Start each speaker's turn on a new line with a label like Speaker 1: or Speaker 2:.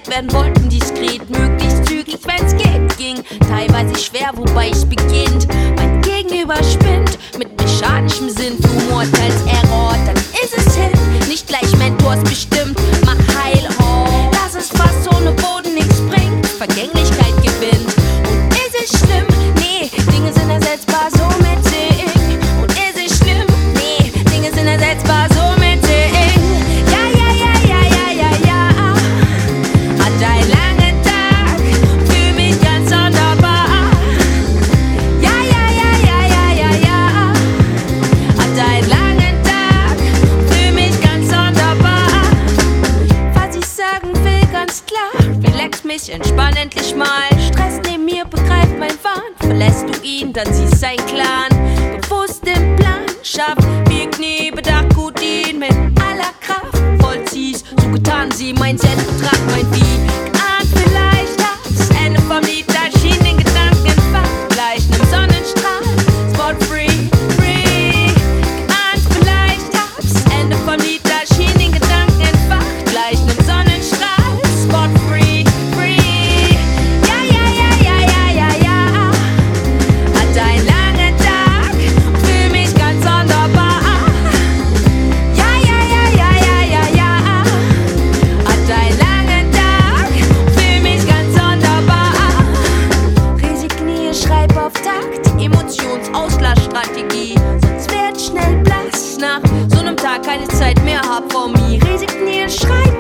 Speaker 1: gezeigt werden wollten, diskret, möglichst zügig, wenn's ging. Teilweise schwer, wobei es beginnt. Mein Gegenüber spinnt mit mechanischem Sinn, Humor als Error, dann ist es hin. Nicht gleich Mentors bestimmt, mach heil, oh. Das ist fast ohne Boden, nichts bringt, Vergänglichkeit gewinnt. Und ist es schlimm? Nee, Dinge sind ersetzbar, so mit Ding. Und ist es schlimm? Nee, Dinge sind ersetzbar, so mit Ding. Ja, ja, ja, ja, ja, ja, ja. Hat ein langer Tag, fühl mich ganz sonderbar. Ja, ja, ja, ja, ja, ja, ja. Hat ein langer Tag, fühl mich ganz sonderbar. Was ich sagen will, ganz klar, relax mich, entspann endlich mal. Stress neben mir begreift mein Wahn. Verlässt du ihn, dann siehst sein Clan. Bewusst im Plan, schaff wir Knie, bedacht gut ihn mit aller Kraft. Vollziehst, so getan sie mein Selbstbetrag, mein Wie. Geahnt vielleicht das Ende vom Lied, da schien den Gedanken entfacht. Gleich nem Sonnenstrahl, Spot free, free. Geahnt vielleicht das Ende vom Lied, da schien den Gedanken entfacht. Gleich nem Sonnenstrahl, Spot free, free. Ja, ja, ja, ja, ja, ja, ja. Hat ein langer Tag, fühl mich ganz sonderbar. Ja, ja, ja, ja, ja, ja, ja. Hat ein langer Tag, fühl mich ganz sonderbar. Resigniere, schreib auf Takt, Emotionsausgleichsstrategie. Sonst werd schnell blass nach so nem Tag, keine Zeit mehr hab vor mir. Resigniere, schreib